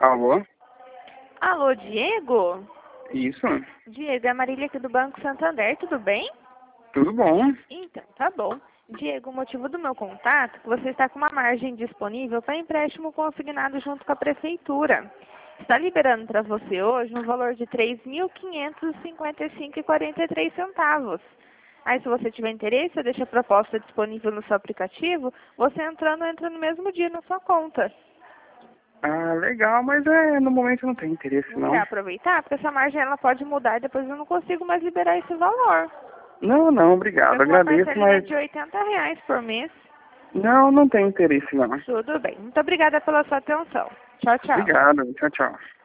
Alô? Alô, Diego? Isso? Diego, é a Marília aqui do Banco Santander, tudo bem? Tudo bom? Então, tá bom. Diego, o motivo do meu contato é que você está com uma margem disponível para empréstimo consignado junto com a Prefeitura. Está liberando para você hoje um valor de R$ 3.555,43. Aí, se você tiver interesse, eu deixo a proposta disponível no seu aplicativo. Você entra no mesmo dia na sua conta. Ah, legal, mas no momento não tem interesse, Não não. quer aproveitar? Porque essa margem ela pode mudar e depois eu não consigo mais liberar esse valor. Não, não, Fica obrigado, com uma agradeço, parcelinha mas de R$ 80 por mês. não, não tem interesse, não. Tudo bem. Muito obrigada pela sua atenção. Tchau, tchau. Obrigado, tchau, tchau.